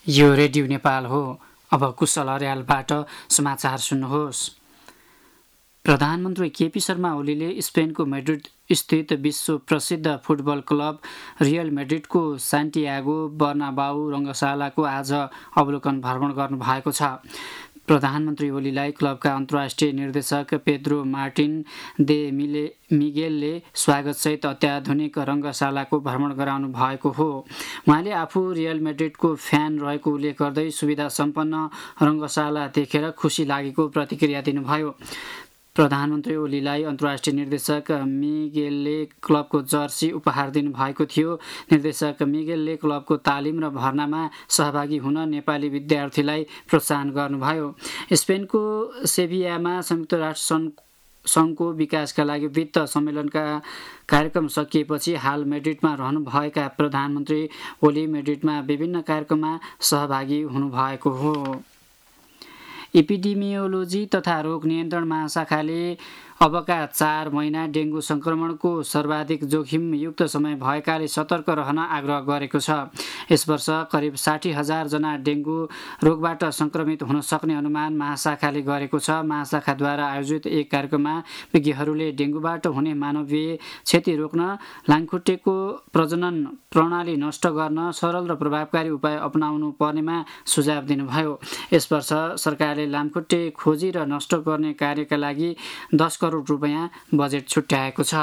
यो रेडियो नेपाल हो। अब कुशल अर्यालबाट समाचार सुन्नुहोस्। प्रधानमन्त्री केपी शर्मा ओलीले स्पेनको मैड्रिड स्थित विश्व प्रसिद्ध फुटबल क्लब रियल मैड्रिडको सान्टियागो बर्नाबाउ रङ्गशालाको आज अवलोकन भ्रमण गर्नुभएको छ। प्रधानमन्त्री ओलीलाई क्लबका अन्तर्राष्ट्रिय निर्देशक पेद्रो मार्टिन दे मिगेलले स्वागतसहित अत्याधुनिक रङ्गशालाको भ्रमण गराउनु भएको हो। उहाँले आफू रियल मैड्रिडको फ्यान रहेको उल्लेख गर्दै सुविधा सम्पन्न रङ्गशाला देखेर खुसी लागेको प्रतिक्रिया दिनुभयो। प्रधानमन्त्री ओलीलाई अन्तर्राष्ट्रिय निर्देशक मिगेलले क्लबको जर्सी उपहार दिनुभएको थियो। निर्देशक मिगेलले क्लबको तालिम र भर्नामा सहभागी हुन नेपाली विद्यार्थीलाई प्रोत्साहन गर्नुभयो। स्पेनको सेभियामा संयुक्त राष्ट्र सङ्घको विकासका लागि वित्त सम्मेलनका कार्यक्रम सकिएपछि हाल मैड्रिडमा रहनुभएका प्रधानमन्त्री ओली मैड्रिडमा विभिन्न कार्यक्रममा सहभागी हुनुभएको हो। एपिडेमियोलोजी तथा रोग नियन्त्रण महाशाखाले अबका 4 महिना डेङ्गु सङ्क्रमणको सर्वाधिक जोखिमयुक्त समय भएकाले सतर्क रहन आग्रह गरेको छ। यस वर्ष करिब 60,000 जना डेङ्गु रोगबाट सङ्क्रमित हुन सक्ने अनुमान महाशाखाले गरेको छ। महाशाखाद्वारा आयोजित एक कार्यक्रममा विज्ञहरूले डेङ्गुबाट हुने मानवीय क्षति रोक्न लामखुट्टेको प्रजनन प्रणाली नष्ट गर्न सरल र प्रभावकारी उपाय अपनाउनु पर्नेमा सुझाव दिनुभयो। यस वर्ष सरकारले लामखुट्टे खोजी र नष्ट गर्ने कार्यका लागि 10 करोड रुपैयाँ बजेट छुट्याएको छ।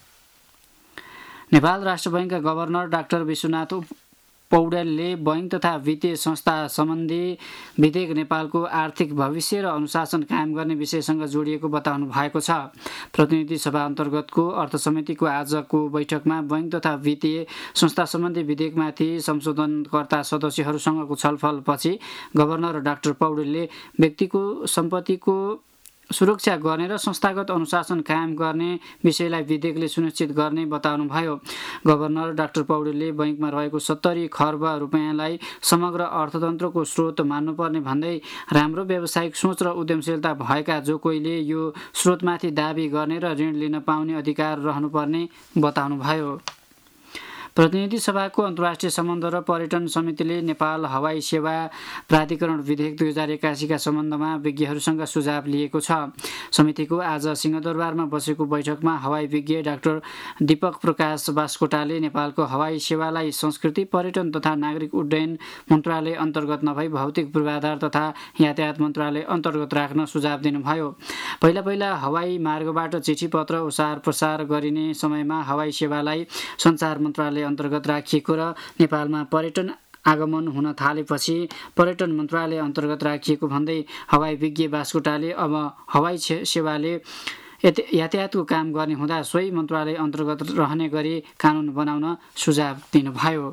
नेपाल राष्ट्र बैङ्कका गभर्नर डाक्टर विश्वनाथ पौडेलले बैङ्क तथा वित्तीय संस्था सम्बन्धी विधेयक नेपालको आर्थिक भविष्य र अनुशासन कायम गर्ने विषयसँग जोडिएको बताउनु भएको छ। प्रतिनिधि सभा अन्तर्गतको अर्थ समितिको आजको बैठकमा बैङ्क तथा वित्तीय संस्था सम्बन्धी विधेयकमाथि संशोधनकर्ता सदस्यहरूसँगको छलफलपछि गभर्नर डाक्टर पौडेलले व्यक्तिको सम्पत्तिको सुरक्षा गर्ने र संस्थागत अनुशासन कायम गर्ने विषयलाई विधेयकले सुनिश्चित गर्ने बताउनुभयो। गभर्नर डाक्टर पौडेलले बैङ्कमा रहेको 70 खर्ब रुपैयाँलाई समग्र अर्थतन्त्रको स्रोत मान्नुपर्ने भन्दै राम्रो व्यावसायिक सोच र उद्यमशीलता भएका जो कोहीले यो स्रोतमाथि दाबी गर्ने र ऋण लिन पाउने अधिकार रहनुपर्ने बताउनुभयो। प्रतिनिधि सभाको अन्तर्राष्ट्रिय सम्बन्ध र पर्यटन समितिले नेपाल हवाई सेवा प्राधिकरण विधेयक 2081 का सम्बन्धमा विज्ञहरूसँग सुझाव लिएको छ। समितिको आज सिंहदरबारमा बसेको बैठकमा हवाई विज्ञ डाक्टर दीपक प्रकाश बास्कोटाले नेपालको हवाई सेवालाई संस्कृति पर्यटन तथा नागरिक उड्डयन मन्त्रालय अन्तर्गत नभई भौतिक पूर्वाधार तथा यातायात मन्त्रालय अन्तर्गत राख्न सुझाव दिनुभयो। पहिला हवाई मार्गबाट चिठी पत्र ओसार प्रसार गरिने समयमा हवाई सेवालाई सञ्चार मन्त्रालय अन्तर्गत राखिएको र नेपालमा पर्यटन आगमन हुन थालेपछि पर्यटन मन्त्रालय अन्तर्गत राखिएको भन्दै हवाई विज्ञ बास्कोटाले अब हवाई सेवाले यातायातको काम गर्ने हुँदा सोही मन्त्रालय अन्तर्गत रहने गरी कानुन बनाउन सुझाव दिनुभयो।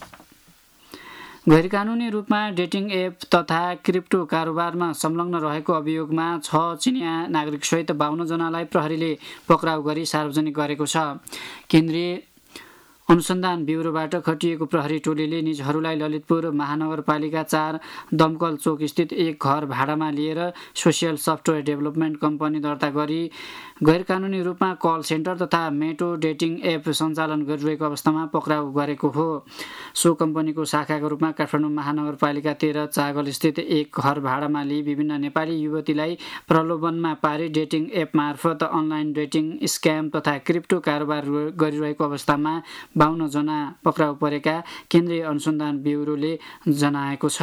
गैरकानुनी रूपमा डेटिङ एप तथा क्रिप्टो कारोबारमा संलग्न रहेको अभियोगमा 6 चिनिया नागरिकसहित 52 जनालाई प्रहरीले पक्राउ गरी सार्वजनिक गरेको छ। केन्द्रीय अनुसन्धान ब्युरोबाट खटिएको प्रहरी टोलीले निजहरूलाई ललितपुर महानगरपालिका 4 दमकल चोक स्थित एक घर भाडामा लिएर सोसियल सफ्टवेयर डेभलपमेन्ट कम्पनी दर्ता गरी गैरकानुनी रूपमा कल सेन्टर तथा मेटो डेटिङ एप सञ्चालन गरिरहेको अवस्थामा पक्राउ गरेको हो। सो कम्पनीको शाखाको रूपमा काठमाडौँ महानगरपालिका 13 चागल स्थित एक घर भाडामा लिई विभिन्न नेपाली युवतीलाई प्रलोभनमा पारी डेटिङ एप मार्फत अनलाइन डेटिङ स्क्याम तथा क्रिप्टो कारोबार गरिरहेको अवस्थामा 52 जना पक्राउ परेका केन्द्रीय अनुसन्धान ब्युरोले जनाएको छ।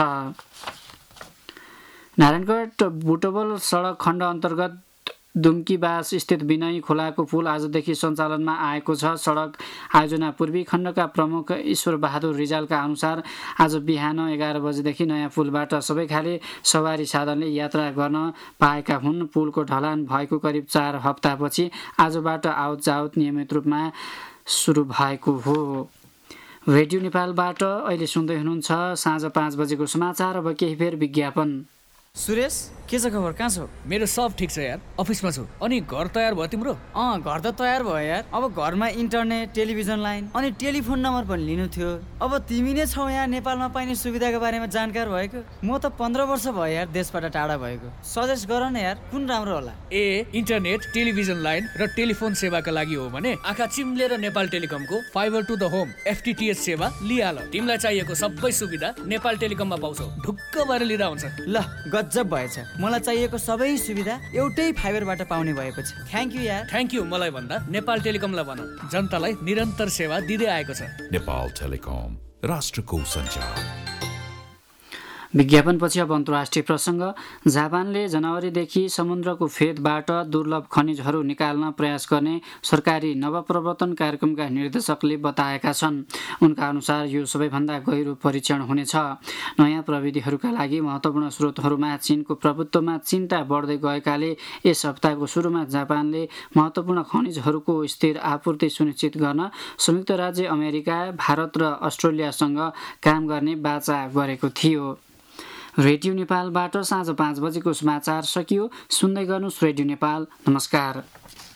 नारायणगढ बुटवल सडक खण्ड अन्तर्गत दुम्कीबास स्थित विनयी खोलाको पुल आजदेखि सञ्चालनमा आएको छ। सडक आयोजना पूर्वी खण्डका प्रमुख ईश्वर बहादुर रिजालका अनुसार आज बिहान 11 बजेदेखि नयाँ पुलबाट सबै खाले सवारी साधनले यात्रा गर्न पाएका हुन्। पुलको ढलान भएको करिब 4 हप्तापछि आजबाट आवत जावत नियमित रूपमा सुरु भएको हो। रेडियो नेपालबाट अहिले सुन्दै हुनुहुन्छ साँझ 5 बजेको समाचार। अब केही बेर विज्ञापन। सुरेश के छ खबर, कहाँ छौ? मेरो सब ठिक छ यार, अफिसमा छु। अनि घर तयार भयो तिम्रो? घर त तयार भयो यार। अब घरमा इन्टरनेट, टेलिभिजन लाइन अनि टेलिफोन नम्बर पनि लिनु थियो। अब तिमी नै छौ यहाँ नेपालमा पाइने सुविधाको बारेमा जानकार भएको। म त 15 वर्ष भयो यार देशबाट टाढा भएको। सजेस्ट गर न यार, कुन राम्रो होला? इन्टरनेट, टेलिभिजन लाइन र टेलिफोन सेवाका लागि हो भने आँखा चिम्लेर नेपाल टेलिकमको fibre to the home FTTH सेवा लिहाल। तिमीलाई चाहिएको सबै सुविधा नेपाल टेलिकममा पाउँछौ। ढुक्क भएर लिँदा हुन्छ। ल गजब भएछ, मलाई चाहिएको सबै सुविधा एउटै फाइबरबाट पाउने भएको छ। थ्याङ्क यू यार। थ्याङ्क यू मलाई भन्दा नेपाल टेलिकमलाई भन, जनतालाई निरन्तर सेवा दिँदै आएको छ। नेपाल टेलिकम, राष्ट्रको सञ्चार। विज्ञापनपछि अब अन्तर्राष्ट्रिय प्रसङ्ग। जापानले जनवरीदेखि समुद्रको फेदबाट दुर्लभ खनिजहरू निकाल्न प्रयास गर्ने सरकारी नवप्रवर्तन कार्यक्रमका निर्देशकले बताएका छन्। उनका अनुसार यो सबैभन्दा गहिरो परीक्षण हुनेछ। नयाँ प्रविधिहरूका लागि महत्त्वपूर्ण स्रोतहरूमा चीनको प्रभुत्वमा चिन्ता बढ्दै गएकाले यस हप्ताको सुरुमा जापानले महत्त्वपूर्ण खनिजहरूको स्थिर आपूर्ति सुनिश्चित गर्न संयुक्त राज्य अमेरिका, भारत र अस्ट्रेलियासँग काम गर्ने वाचा गरेको थियो। रेडियो नेपालबाट साँझ 5 बजेको समाचार सकियो। सुन्दै गर्नुहोस् रेडियो नेपाल। नमस्कार।